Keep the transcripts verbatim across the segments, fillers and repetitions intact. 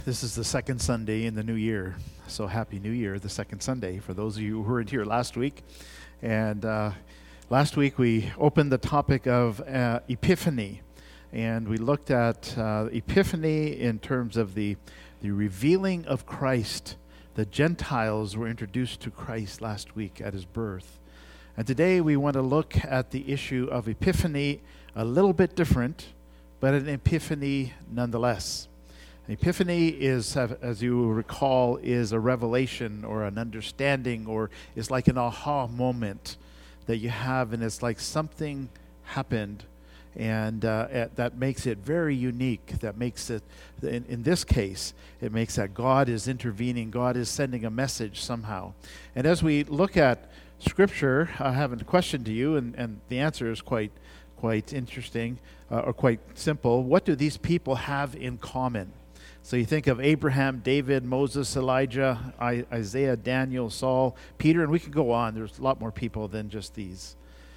This is the second Sunday in the new year. So happy New Year, the second Sunday, for those of you who weren't here last week. And uh, last week we opened the topic of uh, Epiphany. And we looked at uh, Epiphany in terms of the, the revealing of Christ. The Gentiles were introduced to Christ last week at his birth. And today we want to look at the issue of Epiphany, a little bit different, but an epiphany nonetheless. Epiphany is, as you recall, is a revelation or an understanding, or is like an aha moment that you have, and it's like something happened, and uh, that makes it very unique. That makes it, in, in this case, it makes that God is intervening, God is sending a message somehow. And as we look at Scripture, I have a question to you, and, and the answer is quite, quite interesting, uh, or quite simple. What do these people have in common? So you think of Abraham, David, Moses, Elijah, I, Isaiah, Daniel, Saul, Peter, and we could go on. There's a lot more people than just these.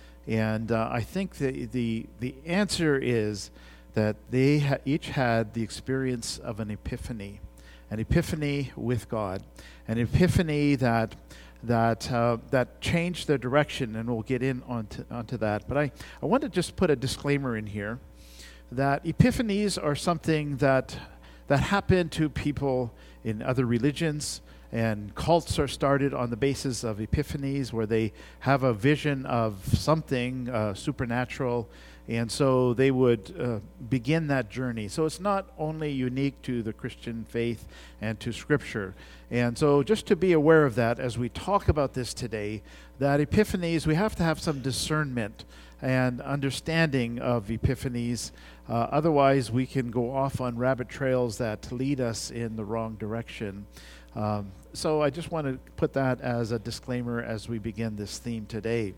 And uh, I think the, the the answer is that they ha- each had the experience of an epiphany, an epiphany with God, an epiphany that that uh, that changed their direction, and we'll get in onto, onto that. But I, I want to just put a disclaimer in here that epiphanies are something that that happen to people in other religions, and cults are started on the basis of epiphanies where they have a vision of something uh, supernatural, and so they would uh, begin that journey. So it's not only unique to the Christian faith and to Scripture. And so just to be aware of that as we talk about this today, that epiphanies, we have to have some discernment and understanding of epiphanies. Uh, otherwise, we can go off on rabbit trails that lead us in the wrong direction. Um, so I just want to put that as a disclaimer as we begin this theme today.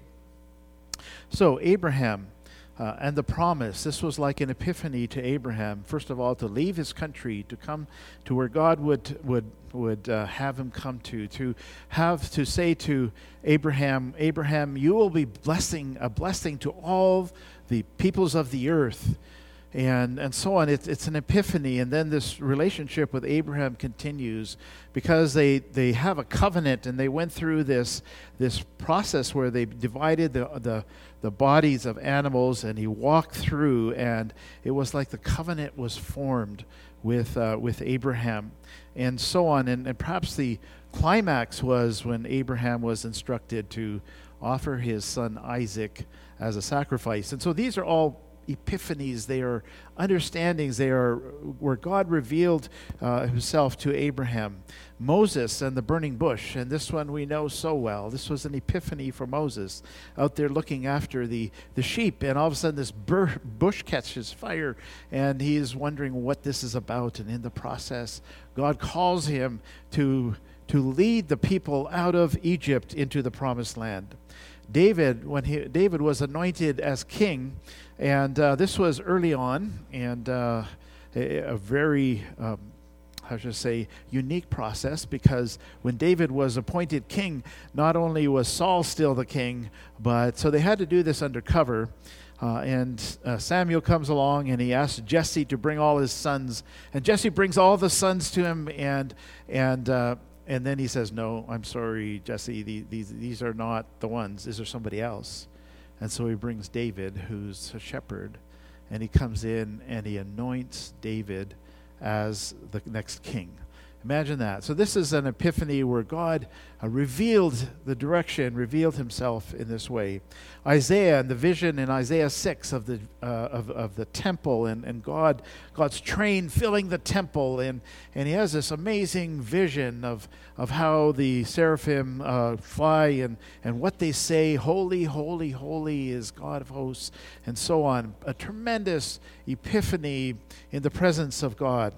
So Abraham uh, and the promise, this was like an epiphany to Abraham. First of all, to leave his country, to come to where God would would would uh, have him come to, to have to say to Abraham, Abraham, you will be blessing a blessing to all the peoples of the earth. And and so on. It's it's an epiphany, and then this relationship with Abraham continues because they, they have a covenant, and they went through this this process where they divided the the the bodies of animals, and he walked through, and it was like the covenant was formed with uh, with Abraham, and so on. And, and perhaps the climax was when Abraham was instructed to offer his son Isaac as a sacrifice. And so these are all epiphanies. They are understandings. They are where God revealed uh, himself to Abraham. Moses and the burning bush, and this one we know so well. This was an epiphany for Moses, out there looking after the, the sheep, and all of a sudden this bur- bush catches fire, and he is wondering what this is about. And in the process, God calls him to to lead the people out of Egypt into the promised land. David, when he, David was anointed as king, and uh, this was early on, and uh, a, a very, um, how should I say, unique process, because when David was appointed king, not only was Saul still the king, but so they had to do this undercover. Uh, and uh, Samuel comes along, and he asks Jesse to bring all his sons, and Jesse brings all the sons to him, and and. Uh, And then he says, no, I'm sorry, Jesse, these, these, these are not the ones. These are somebody else. And so he brings David, who's a shepherd, and he comes in and he anoints David as the next king. Imagine that. So this is an epiphany where God uh, revealed the direction, revealed himself in this way. Isaiah and the vision in Isaiah six of the uh, of, of the temple, and, and God God's train filling the temple, and, and he has this amazing vision of of how the seraphim uh, fly, and, and what they say, holy, holy, holy is God of hosts, and so on. A tremendous epiphany in the presence of God.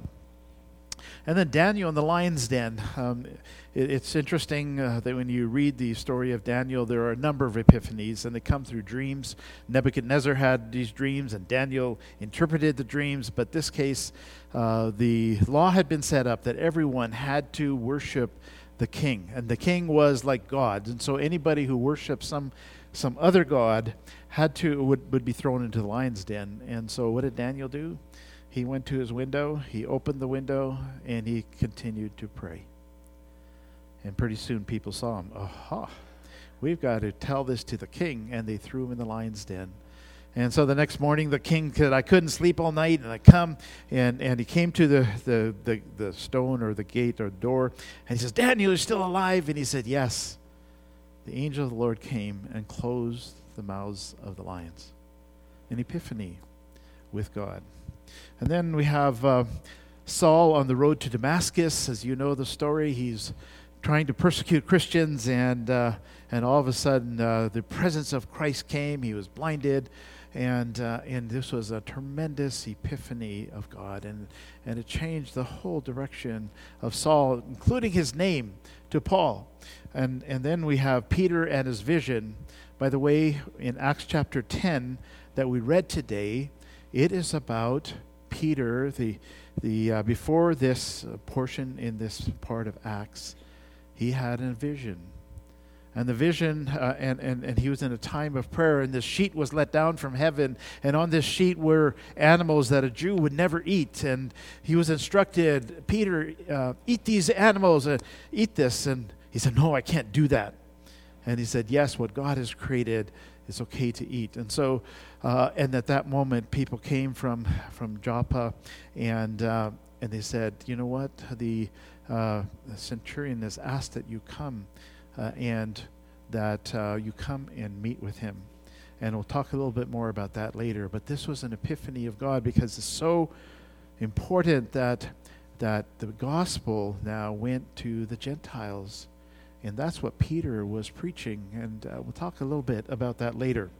And then Daniel in the lion's den. Um, it, it's interesting uh, that when you read the story of Daniel, there are a number of epiphanies, and they come through dreams. Nebuchadnezzar had these dreams, and Daniel interpreted the dreams. But this case, uh, the law had been set up that everyone had to worship the king, and the king was like God. And so anybody who worshipped some some other god had to would, would be thrown into the lion's den. And so what did Daniel do? He he went to his window, he opened the window, and he continued to pray. And pretty soon people saw him. Aha, we've got to tell this to the king. And they threw him in the lion's den. And so the next morning the king said, I couldn't sleep all night, and I come, and, and he came to the, the, the, the stone or the gate or door, and he says, Daniel, you're still alive? And he said, yes. The angel of the Lord came and closed the mouths of the lions. An epiphany with God. And then we have uh, Saul on the road to Damascus. As you know the story, he's trying to persecute Christians, and uh, and all of a sudden uh, the presence of Christ came. He was blinded. And uh, and this was a tremendous epiphany of God, and and it changed the whole direction of Saul, including his name, to Paul. And and then we have Peter and his vision. By the way, in Acts chapter ten that we read today, it is about Peter. The the uh, before this uh, portion in this part of Acts, he had a vision. And the vision, uh, and, and, and he was in a time of prayer, and this sheet was let down from heaven, and on this sheet were animals that a Jew would never eat. And he was instructed, Peter, uh, eat these animals, uh, eat this. And he said, no, I can't do that. And he said, yes, what God has created is okay to eat. And so, uh, and at that moment, people came from, from Joppa, and, uh, and they said, you know what, the, uh, the centurion has asked that you come. Uh, and that uh, you come and meet with him. And we'll talk a little bit more about that later. But this was an epiphany of God, because it's so important that that the gospel now went to the Gentiles. And that's what Peter was preaching. And uh, we'll talk a little bit about that later.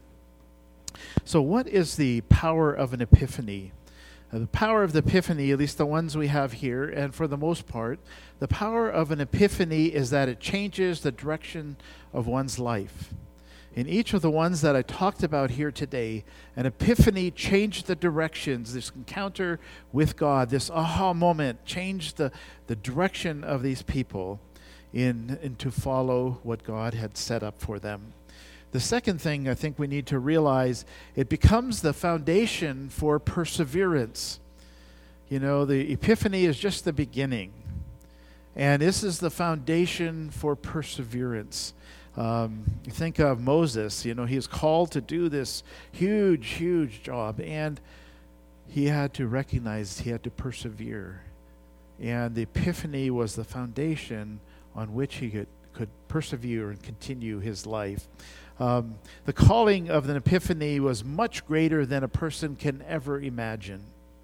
So what is the power of an epiphany? Uh, the power of the epiphany, at least the ones we have here, and for the most part, the power of an epiphany is that it changes the direction of one's life. In each of the ones that I talked about here today, an epiphany changed the directions. This encounter with God, this aha moment, changed the, the direction of these people in, in to follow what God had set up for them. The second thing I think we need to realize, it becomes the foundation for perseverance. You know, the epiphany is just the beginning. And this is the foundation for perseverance. Um, you think of Moses, you know, he is called to do this huge, huge job. And he had to recognize he had to persevere. And the epiphany was the foundation on which he could, could persevere and continue his life. Um, the calling of an epiphany was much greater than a person can ever imagine.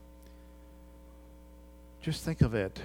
Just think of it.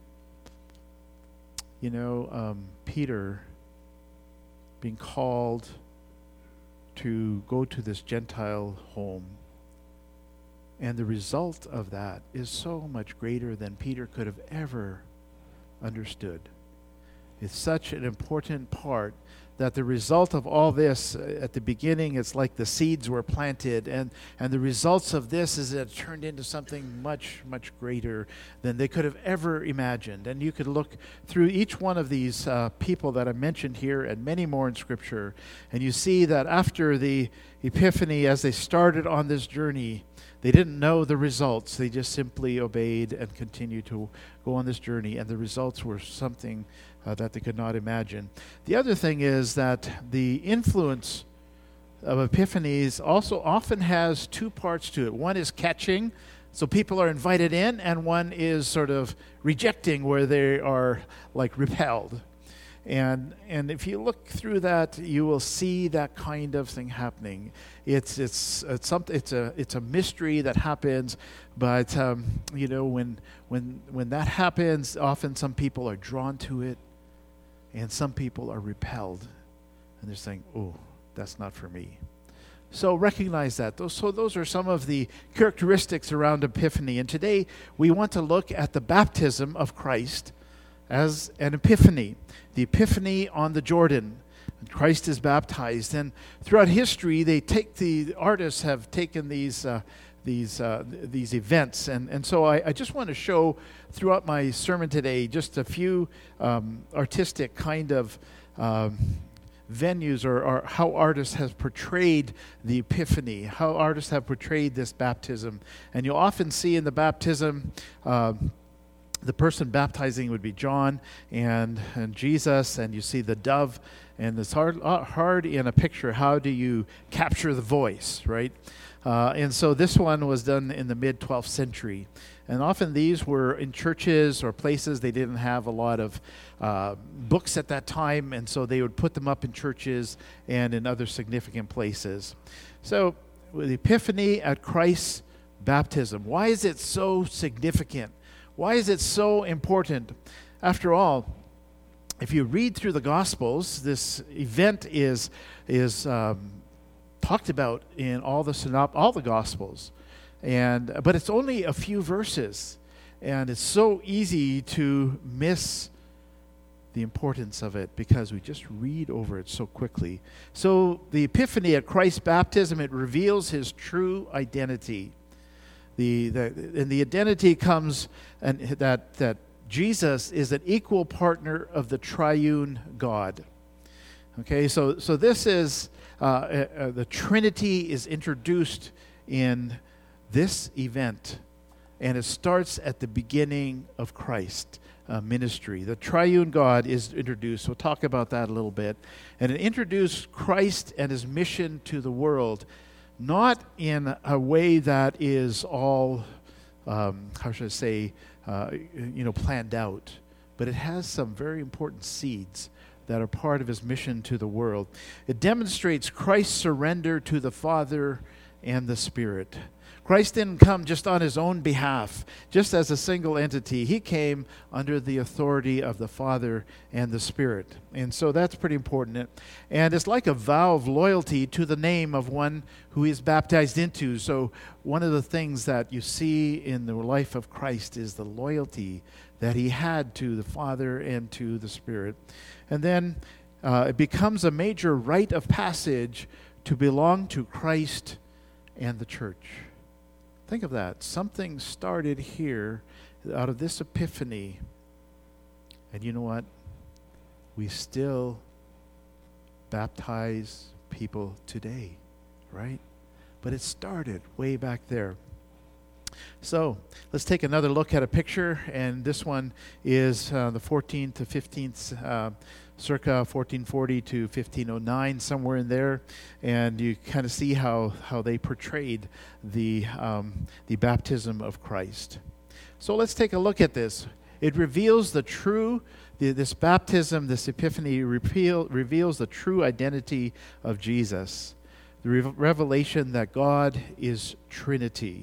You know, um, Peter being called to go to this Gentile home. And the result of that is so much greater than Peter could have ever understood. It's such an important part that the result of all this, uh, at the beginning, it's like the seeds were planted, and, and the results of this is that it turned into something much, much greater than they could have ever imagined. And you could look through each one of these uh, people that I mentioned here and many more in Scripture, and you see that after the Epiphany, as they started on this journey, they didn't know the results. They just simply obeyed and continued to go on this journey, and the results were something uh, that they could not imagine. The other thing is that the influence of epiphanies also often has two parts to it. One is catching, so people are invited in, and one is sort of rejecting, where they are like repelled. And and if you look through that, you will see that kind of thing happening. It's it's it's something. It's a it's a mystery that happens, but um, you know when when when that happens, often some people are drawn to it, and some people are repelled, and they're saying, "Oh, that's not for me." So recognize that. Those so those are some of the characteristics around Epiphany. And today we want to look at the baptism of Christ as an epiphany, the epiphany on the Jordan. Christ is baptized, and throughout history, they take the artists have taken these uh, these uh, these events, and and so I, I just want to show throughout my sermon today just a few um, artistic kind of um, venues or, or how artists have portrayed the Epiphany, how artists have portrayed this baptism. And you'll often see in the baptism, uh, the person baptizing would be John and, and Jesus, and you see the dove. And it's hard, uh, hard in a picture, how do you capture the voice, right? Uh, and so this one was done in the mid-twelfth century. And often these were in churches or places. They didn't have a lot of uh, books at that time, and so they would put them up in churches and in other significant places. So with Epiphany at Christ's baptism, why is it so significant? Why is it so important? After all, if you read through the Gospels, this event is is um, talked about in all the synop- all the Gospels, and but it's only a few verses, and it's so easy to miss the importance of it because we just read over it so quickly. So the Epiphany at Christ's baptism, it reveals his true identity. The, the and the identity comes and that that Jesus is an equal partner of the triune God. Okay, so so this is uh, uh, the Trinity is introduced in this event, and it starts at the beginning of Christ's uh, ministry. The triune God is introduced. We'll talk about that a little bit, and it introduced Christ and his mission to the world. Not in a way that is all, um, how should I say, uh, you know, planned out, but it has some very important seeds that are part of his mission to the world. It demonstrates Christ's surrender to the Father and the Spirit. Christ didn't come just on his own behalf, just as a single entity. He came under the authority of the Father and the Spirit. And so that's pretty important. And it's like a vow of loyalty to the name of one who he is baptized into. So one of the things that you see in the life of Christ is the loyalty that he had to the Father and to the Spirit. And then uh, it becomes a major rite of passage to belong to Christ and the church. Think of that. Something started here out of this epiphany. And you know what? We still baptize people today, right? But it started way back there. So let's take another look at a picture. And this one is uh, the fourteenth to fifteenth uh, circa fourteen forty to fifteen oh nine, somewhere in there, and you kind of see how, how they portrayed the um, the baptism of Christ. So let's take a look at this. It reveals the true, the, this baptism, this epiphany reveal, reveals the true identity of Jesus. The re- revelation that God is Trinity.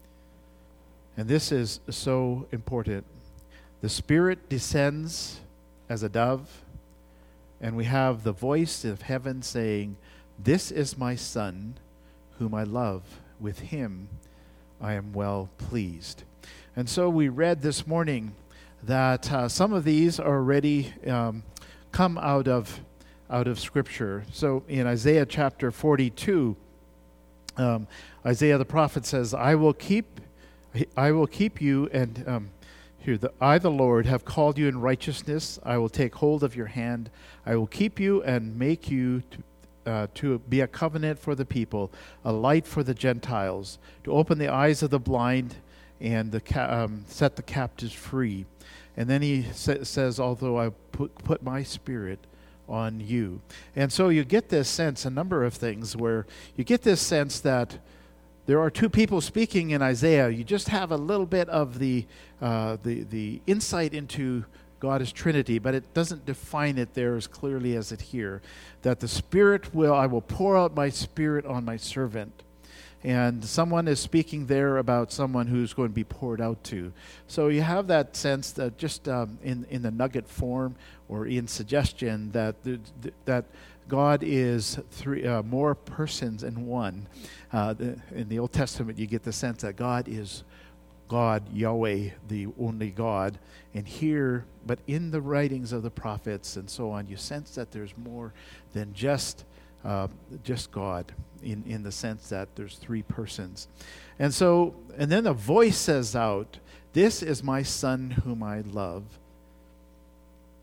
And this is so important. The Spirit descends as a dove, and we have the voice of heaven saying, "This is my Son, whom I love. With him I am well pleased." And so we read this morning that uh, some of these are already um, come out of out of Scripture. So in Isaiah chapter forty-two, um, Isaiah the prophet says, "I will keep, I will keep you and." Um, Here, the, I, the Lord, have called you in righteousness. I will take hold of your hand. I will keep you and make you to, uh, to be a covenant for the people, a light for the Gentiles, to open the eyes of the blind and the ca- um, set the captives free. And then he sa- says, although I put, put my spirit on you. And so you get this sense, a number of things, where you get this sense that there are two people speaking in Isaiah. You just have a little bit of the uh, the the insight into God as Trinity, but it doesn't define it there as clearly as it here. That the Spirit will, I will pour out my Spirit on my servant. And someone is speaking there about someone who's going to be poured out to. So you have that sense that just um, in, in the nugget form or in suggestion that the, that God is three uh, more persons in one. Uh, the, in the Old Testament, you get the sense that God is God, Yahweh, the only God. And here, but in the writings of the prophets and so on, you sense that there's more than just uh, just God in, in the sense that there's three persons. And so, and then a voice says out, "This is my Son whom I love."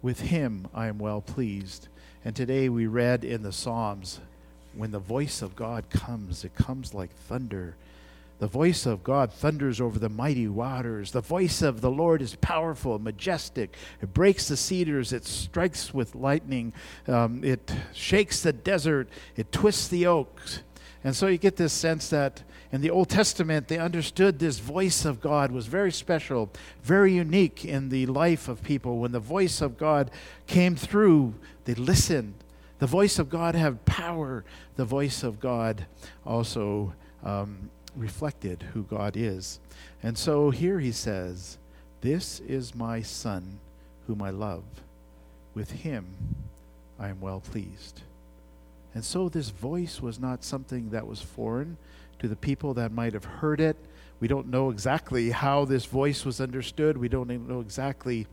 With him I am well pleased. And today we read in the Psalms, when the voice of God comes, it comes like thunder. The voice of God thunders over the mighty waters. The voice of the Lord is powerful, majestic. It breaks the cedars. It strikes with lightning. Um, it shakes the desert. It twists the oaks. And so you get this sense that in the Old Testament, they understood this voice of God was very special, very unique in the life of people. When the voice of God came through, they listened. The voice of God had power. The voice of God also um, reflected who God is. And so here he says, "This is my Son, whom I love. With him I am well pleased." And so this voice was not something that was foreign to the people that might have heard it. We don't know exactly how this voice was understood. We don't even know exactly,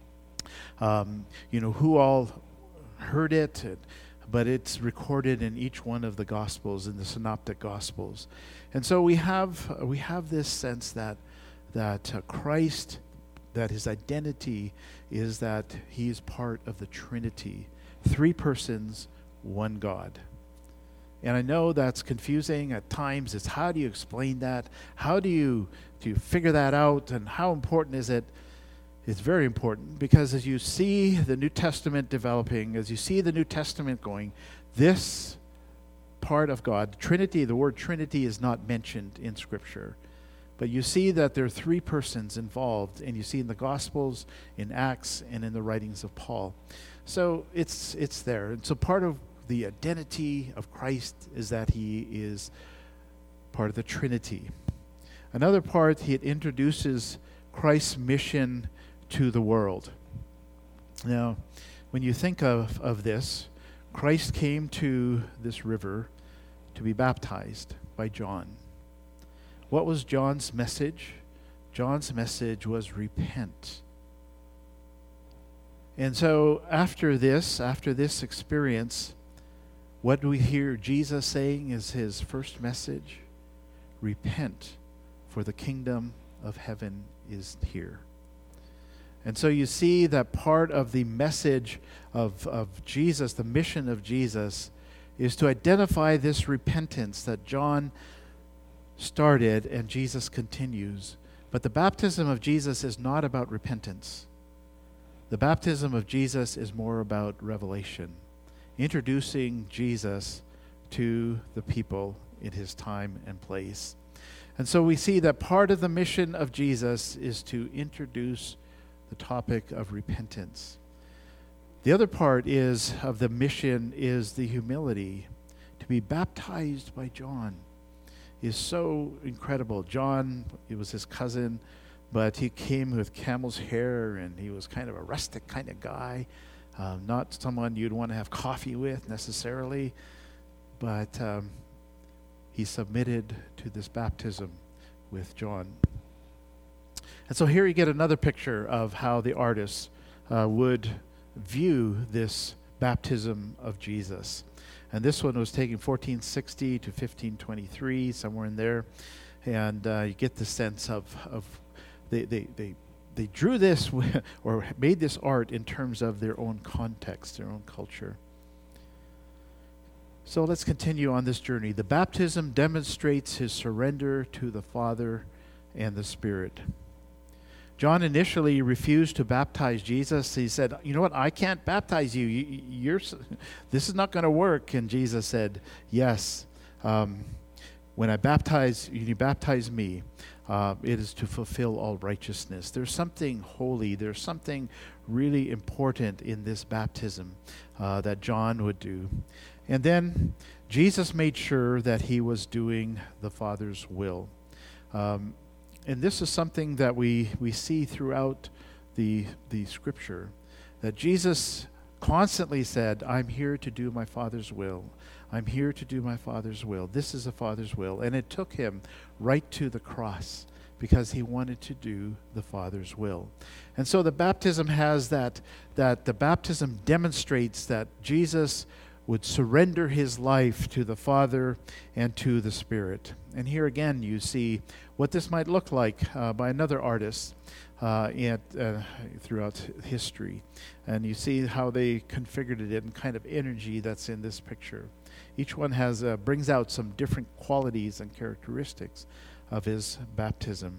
um, you know, who all heard it. But it's recorded in each one of the Gospels, in the Synoptic Gospels. And so we have uh, we have this sense that that uh, Christ, that his identity is that he is part of the Trinity. Three persons, one God. And I know that's confusing at times. It's how do you explain that? How do you, do you figure that out? And how important is it? It's very important because as you see the New Testament developing, as you see the New Testament going, this part of God, Trinity, the word Trinity is not mentioned in Scripture. But you see that there are three persons involved, and you see in the Gospels, in Acts, and in the writings of Paul. So it's it's there. And so part of the identity of Christ is that he is part of the Trinity. Another part, he introduces Christ's mission to the world. Now, when you think of, of this, Christ came to this river to be baptized by John. What was John's message? John's message was repent. And so after this, after this experience, what do we hear Jesus saying is his first message? Repent, for the kingdom of heaven is here. And so you see that part of the message of, of Jesus, the mission of Jesus, is to identify this repentance that John started and Jesus continues. But the baptism of Jesus is not about repentance. The baptism of Jesus is more about revelation, introducing Jesus to the people in his time and place. And so we see that part of the mission of Jesus is to introduce the topic of repentance. The other part is of the mission is the humility. To be baptized by John is so incredible. John, it was his cousin, but he came with camel's hair, and he was kind of a rustic kind of guy, uh, not someone you'd want to have coffee with necessarily, but um, he submitted to this baptism with John. And so here you get another picture of how the artists uh, would view this baptism of Jesus. And this one was taken fourteen sixty to fifteen twenty-three, somewhere in there. And uh, you get the sense of, of they, they, they, they drew this or made this art in terms of their own context, their own culture. So let's continue on this journey. The baptism demonstrates his surrender to the Father and the Spirit. John initially refused to baptize Jesus. He said, you know what, I can't baptize you. you you're, this is not going to work. And Jesus said, yes, um, when I baptize, you baptize me, uh, it is to fulfill all righteousness. There's something holy, there's something really important in this baptism uh, that John would do. And then Jesus made sure that he was doing the Father's will. Um, And this is something that we, we see throughout the, the Scripture, that Jesus constantly said, I'm here to do my Father's will. I'm here to do my Father's will. This is the Father's will. And it took him right to the cross because he wanted to do the Father's will. And so the baptism has that, that the baptism demonstrates that Jesus would surrender his life to the Father and to the Spirit. And here again you see what this might look like uh, by another artist uh, at, uh, throughout history. And you see how they configured it and kind of energy that's in this picture. Each one has uh, brings out some different qualities and characteristics of his baptism.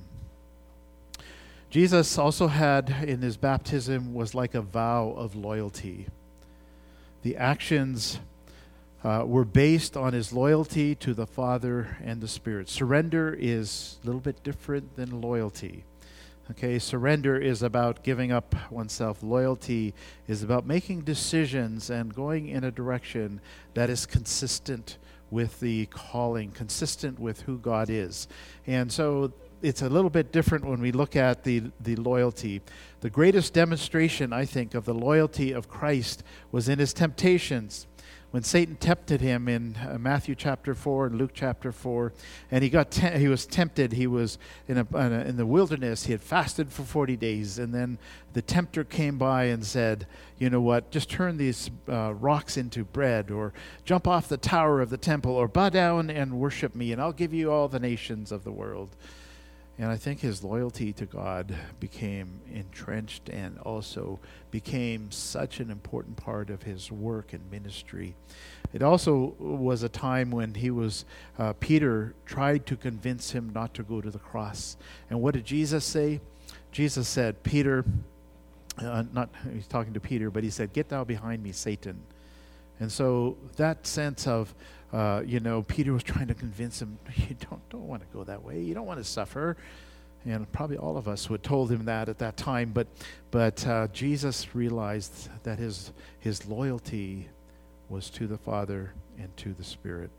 Jesus also had in his baptism was like a vow of loyalty. The actions uh, were based on his loyalty to the Father and the Spirit. Surrender is a little bit different than loyalty. Okay, surrender is about giving up oneself. Loyalty is about making decisions and going in a direction that is consistent with the calling, consistent with who God is. And so it's a little bit different when we look at the, the loyalty. The greatest demonstration, I think, of the loyalty of Christ was in his temptations. When Satan tempted him in uh, Matthew chapter four and Luke chapter four, and he got te- he was tempted. He was in, a, in, a, in the wilderness. He had fasted for forty days, and then the tempter came by and said, you know what, just turn these uh, rocks into bread, or jump off the tower of the temple, or bow down and worship me, and I'll give you all the nations of the world. And I think his loyalty to God became entrenched and also became such an important part of his work and ministry. It also was a time when he was, uh, Peter tried to convince him not to go to the cross. And what did Jesus say? Jesus said, Peter, uh, not he's talking to Peter, but he said, get thou behind me, Satan. And so that sense of, uh, you know, Peter was trying to convince him, you don't don't want to go that way. You don't want to suffer. And probably all of us would told him that at that time. But but uh, Jesus realized that his his loyalty was to the Father and to the Spirit.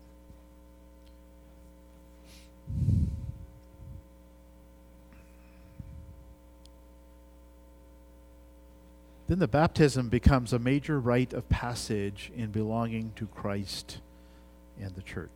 Then the baptism becomes a major rite of passage in belonging to Christ and the church.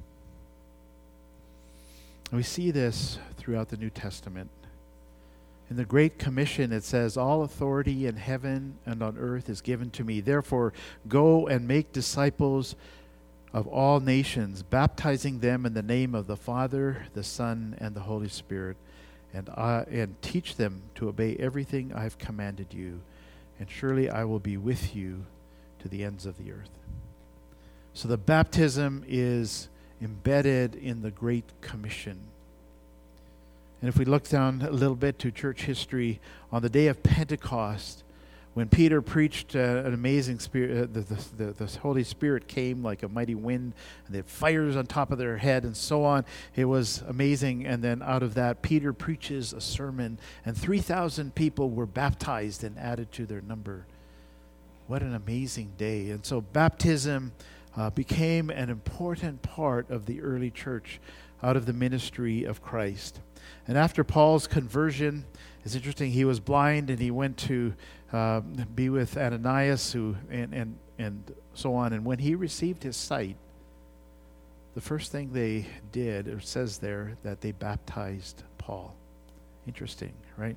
And we see this throughout the New Testament. In the Great Commission, it says, all authority in heaven and on earth is given to me. Therefore, go and make disciples of all nations, baptizing them in the name of the Father, the Son, and the Holy Spirit, and, uh, and teach them to obey everything I have commanded you. And surely I will be with you to the ends of the earth. So the baptism is embedded in the Great Commission. And if we look down a little bit to church history, on the day of Pentecost, when Peter preached uh, an amazing spirit, uh, the, the, the, the Holy Spirit came like a mighty wind, and they had fires on top of their head and so on. It was amazing. And then out of that, Peter preaches a sermon, and three thousand people were baptized and added to their number. What an amazing day. And so baptism uh, became an important part of the early church out of the ministry of Christ. And after Paul's conversion, it's interesting, he was blind and he went to uh, be with Ananias who and, and, and so on. And when he received his sight, the first thing they did, it says there, that they baptized Paul. Interesting, right?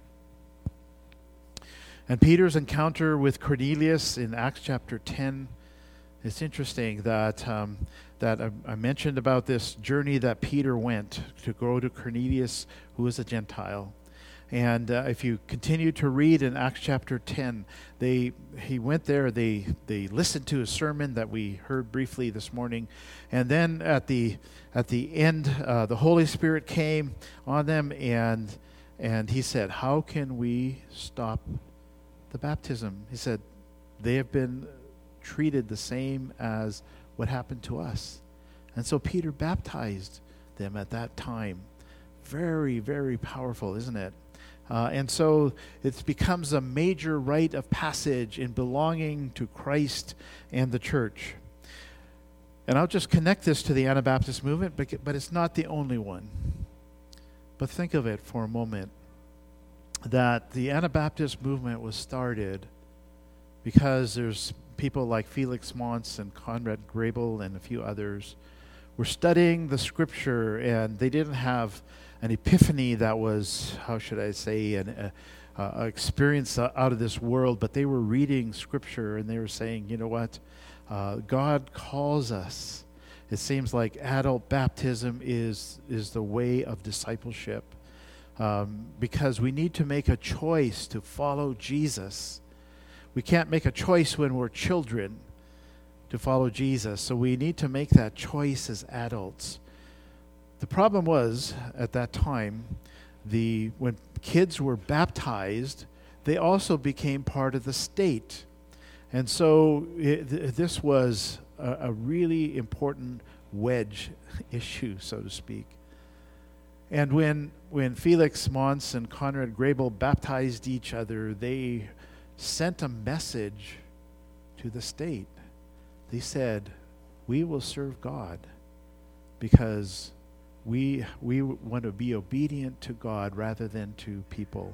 And Peter's encounter with Cornelius in Acts chapter ten, it's interesting that um, that I, I mentioned about this journey that Peter went to go to Cornelius, who was a Gentile. And uh, if you continue to read in Acts chapter ten, they he went there, they they listened to a sermon that we heard briefly this morning, and then at the at the end, uh, the Holy Spirit came on them, and and he said, how can we stop the baptism? He said, they have been treated the same as what happened to us. And so Peter baptized them at that time. Very, very powerful, isn't it? Uh, and so it becomes a major rite of passage in belonging to Christ and the church. And I'll just connect this to the Anabaptist movement, but, but it's not the only one. But think of it for a moment, that the Anabaptist movement was started because there's people like Felix Mons and Conrad Grebel and a few others were studying the scripture, and they didn't have an epiphany that was, how should I say, an uh, uh, experience out of this world, but they were reading scripture and they were saying, you know what, Uh, God calls us. It seems like adult baptism is is the way of discipleship, um, because we need to make a choice to follow Jesus. We can't make a choice when we're children to follow Jesus, so we need to make that choice as adults. The problem was, at that time, the when kids were baptized, they also became part of the state. And so it, th- this was a, a really important wedge issue, so to speak. And when when Felix Mons and Conrad Grebel baptized each other, they sent a message to the state. They said, we will serve God because we we want to be obedient to God rather than to people.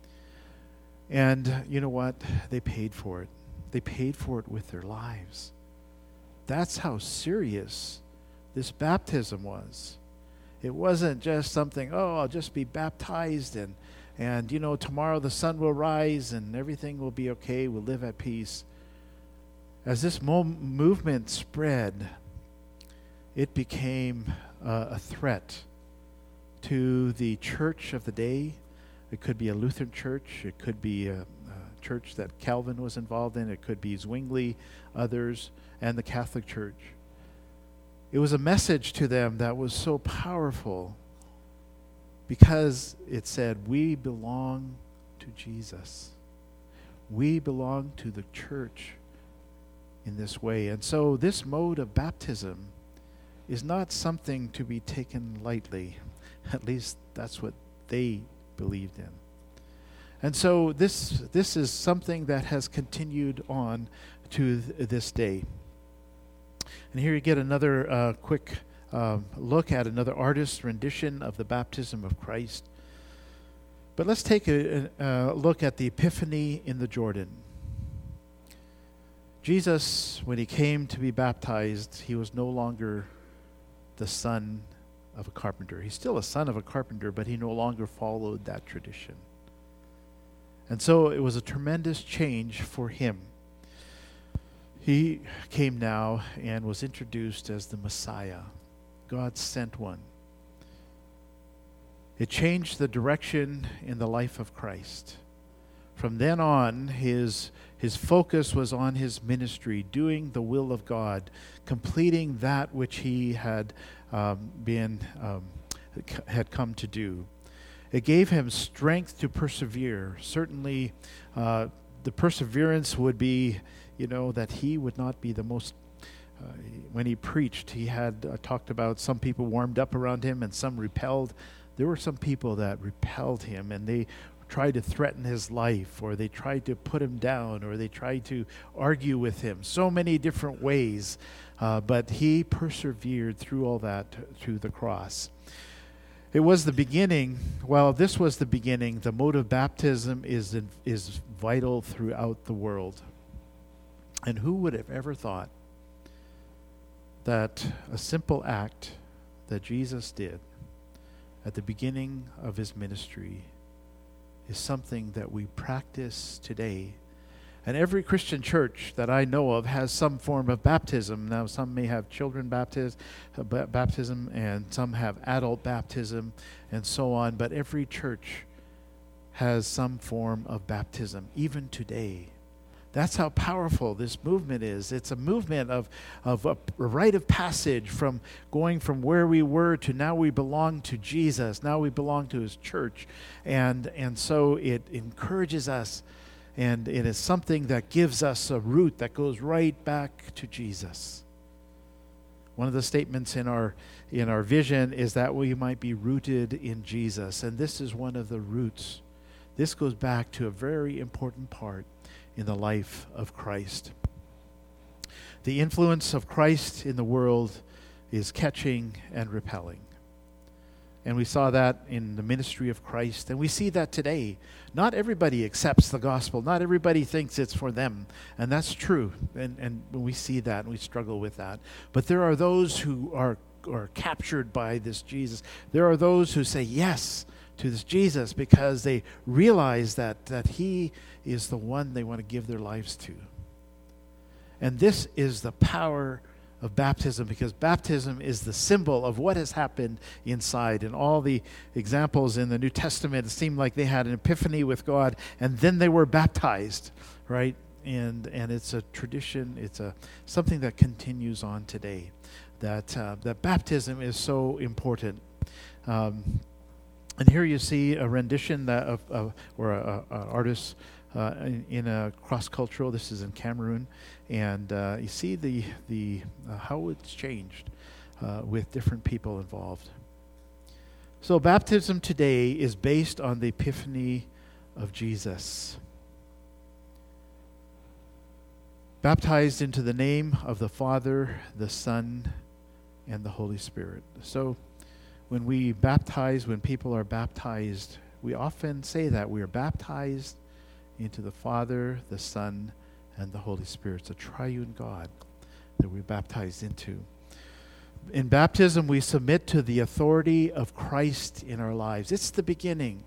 And you know what? They paid for it. They paid for it with their lives. That's how serious this baptism was. It wasn't just something, oh, I'll just be baptized and, and you know, tomorrow the sun will rise and everything will be okay. We'll live at peace. As this mo- movement spread, it became uh, a threat to the church of the day. It could be a Lutheran church. It could be a, a church that Calvin was involved in. It could be Zwingli, others, and the Catholic Church. It was a message to them that was so powerful because it said, we belong to Jesus. We belong to the church in this way. And so this mode of baptism is not something to be taken lightly. At least that's what they believed in. And so this this is something that has continued on to th- this day. And here you get another uh, quick uh, look at another artist's rendition of the baptism of Christ. But let's take a, a, a look at the Epiphany in the Jordan. Jesus, when he came to be baptized, he was no longer the son of a carpenter. He's still a son of a carpenter, but he no longer followed that tradition. And so it was a tremendous change for him. He came now and was introduced as the Messiah, God's sent one. It changed the direction in the life of Christ. From then on, his his focus was on his ministry, doing the will of God, completing that which he had um, been um, had come to do. It gave him strength to persevere. Certainly, uh, the perseverance would be, you know, that he would not be the most. Uh, when he preached, he had uh, talked about some people warmed up around him and some repelled. There were some people that repelled him, and they tried to threaten his life, or they tried to put him down, or they tried to argue with him. So many different ways, uh, but he persevered through all that, through the cross. It was the beginning. Well, this was the beginning. The mode of baptism is is vital throughout the world. And who would have ever thought that a simple act that Jesus did at the beginning of his ministry is something that we practice today. And every Christian church that I know of has some form of baptism. Now, some may have children baptiz- baptism, and some have adult baptism, and so on. But every church has some form of baptism, even today. That's how powerful this movement is. It's a movement of, of a rite of passage from going from where we were to now we belong to Jesus. Now we belong to his church. And, and so it encourages us, and it is something that gives us a root that goes right back to Jesus. One of the statements in our, in our vision is that we might be rooted in Jesus. And this is one of the roots. This goes back to a very important part in the life of Christ. The influence of Christ in the world is catching and repelling. And we saw that in the ministry of Christ, and we see that today. Not everybody accepts the gospel. Not everybody thinks it's for them, and that's true. And, and we see that, and we struggle with that. But there are those who are, are captured by this Jesus. There are those who say yes to this Jesus because they realize that, that he is the one they want to give their lives to. And this is the power of baptism, because baptism is the symbol of what has happened inside. And all the examples in the New Testament, it seemed like they had an epiphany with God, and then they were baptized, right? And and it's a tradition, it's a something that continues on today, that uh, that baptism is so important. Um, and here you see a rendition that of, of or a, a, a artist uh, in, in a cross-cultural. This is in Cameroon, and uh, you see the the uh, how it's changed uh, with different people involved. So baptism today is based on the epiphany of Jesus. Baptized into the name of the Father, the Son, and the Holy Spirit. So when we baptize, when people are baptized, we often say that we are baptized into the Father, the Son, and the Holy Spirit. It's a triune God that we're baptized into. In baptism, we submit to the authority of Christ in our lives. It's the beginning.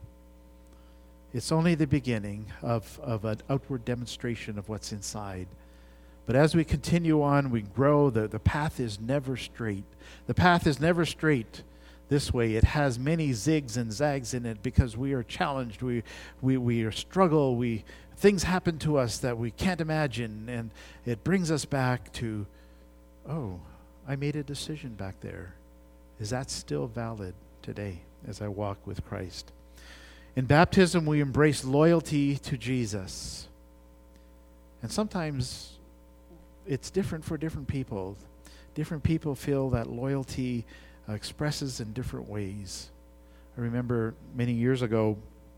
It's only the beginning of, of an outward demonstration of what's inside. But as we continue on, we grow. The, the path is never straight. The path is never straight this way. It has many zigs and zags in it because we are challenged. We we we are struggle. We things happen to us that we can't imagine, and it brings us back to, oh, I made a decision back there. Is that still valid today as I walk with Christ? In baptism, we embrace loyalty to Jesus. And sometimes it's different for different people. Different people feel that loyalty uh, expresses in different ways. I remember many years ago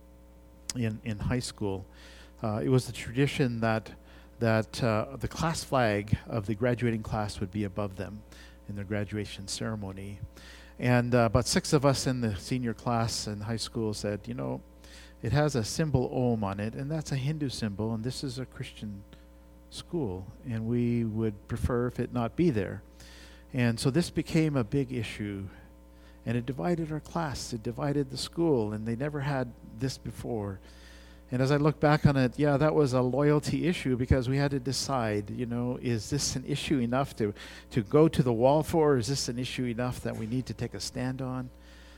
in, in high school, uh, it was the tradition that that uh, the class flag of the graduating class would be above them in their graduation ceremony. And uh, about six of us in the senior class in high school said, you know, it has a symbol Om on it, and that's a Hindu symbol, and this is a Christian school, and we would prefer if it not be there. And so this became a big issue, and it divided our class, it divided the school, and they never had this before. And as I look back on it, yeah, that was a loyalty issue, because we had to decide, you know, is this an issue enough to, to go to the wall for, or is this an issue enough that we need to take a stand on?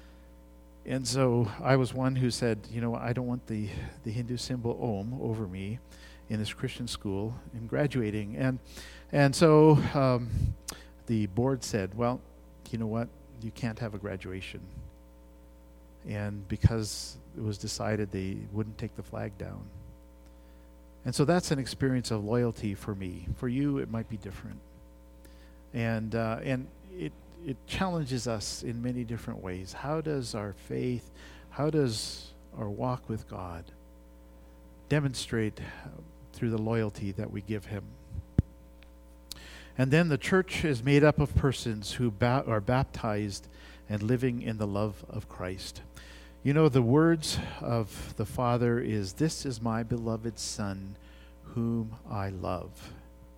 And so I was one who said, you know, I don't want the, the Hindu symbol Om over me in this Christian school in graduating. And and so um, the board said, well, you know what, you can't have a graduation. And because it was decided they wouldn't take the flag down. And so that's an experience of loyalty for me. For you, it might be different. And uh, and it it challenges us in many different ways. How does our faith, how does our walk with God demonstrate through the loyalty that we give him? And then the church is made up of persons who ba- are baptized and living in the love of Christ. You know, the words of the Father is, "This is my beloved Son, whom I love."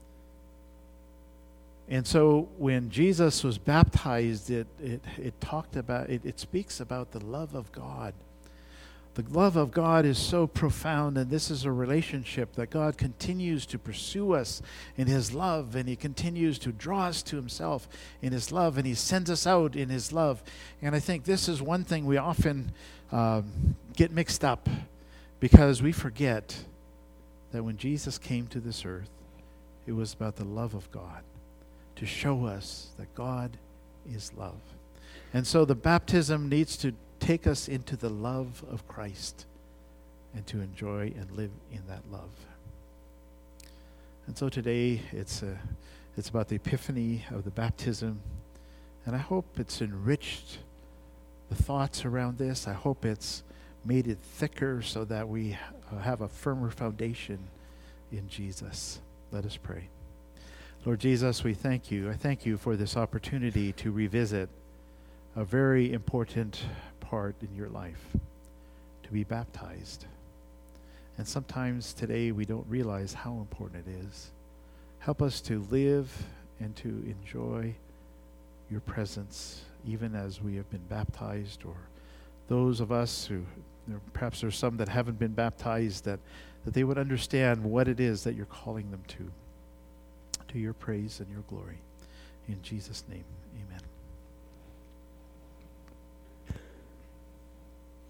And so when Jesus was baptized, it it, it talked about, it, it speaks about the love of God. The love of God is so profound, and this is a relationship that God continues to pursue us in his love, and he continues to draw us to himself in his love, and he sends us out in his love. And I think this is one thing we often um, get mixed up, because we forget that when Jesus came to this earth, it was about the love of God, to show us that God is love. And so the baptism needs to take us into the love of Christ and to enjoy and live in that love. And so today it's a, it's about the epiphany of the baptism, and I hope it's enriched the thoughts around this. I hope it's made it thicker so that we have a firmer foundation in Jesus. Let us pray. Lord Jesus, we thank you. I thank you for this opportunity to revisit a very important part in your life, to be baptized. And sometimes today we don't realize how important it is. Help us to live and to enjoy your presence, even as we have been baptized, or those of us who, perhaps there's some that haven't been baptized, that, that they would understand what it is that you're calling them to. to your praise and your glory. In Jesus' name, amen.